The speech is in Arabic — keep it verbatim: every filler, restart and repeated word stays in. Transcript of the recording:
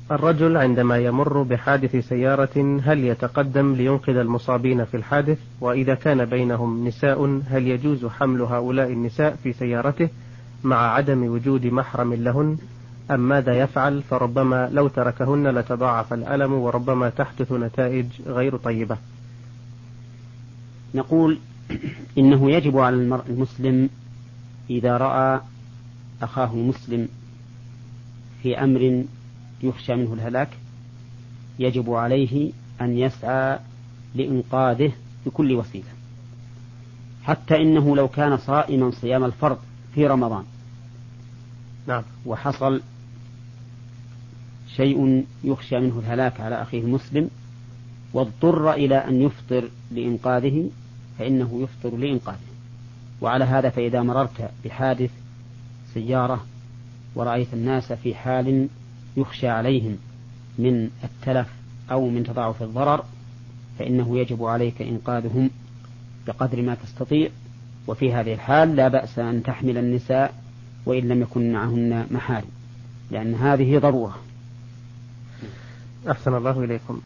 الرجل عندما يمر بحادث سيارة هل يتقدم لينقذ المصابين في الحادث؟ وإذا كان بينهم نساء هل يجوز حمل هؤلاء النساء في سيارته مع عدم وجود محرم لهن، أم ماذا يفعل؟ فربما لو تركهن لتضاعف الألم وربما تحدث نتائج غير طيبة. نقول إنه يجب على المرء المسلم إذا رأى أخاه المسلم في أمر يخشى منه الهلاك يجب عليه أن يسعى لإنقاذه بكل وسيلة، حتى إنه لو كان صائما صيام الفرض في رمضان نعم وحصل شيء يخشى منه الهلاك على أخيه المسلم واضطر إلى أن يفطر لإنقاذه فإنه يفطر لإنقاذه. وعلى هذا فإذا مررت بحادث سيارة ورأيت الناس في حال يخشى عليهم من التلف أو من تضاعف الضرر فإنه يجب عليك إنقاذهم بقدر ما تستطيع. وفي هذه الحال لا بأس أن تحمل النساء وإن لم يكن معهن محارم، لأن هذه ضرورة. أحسن الله إليكم.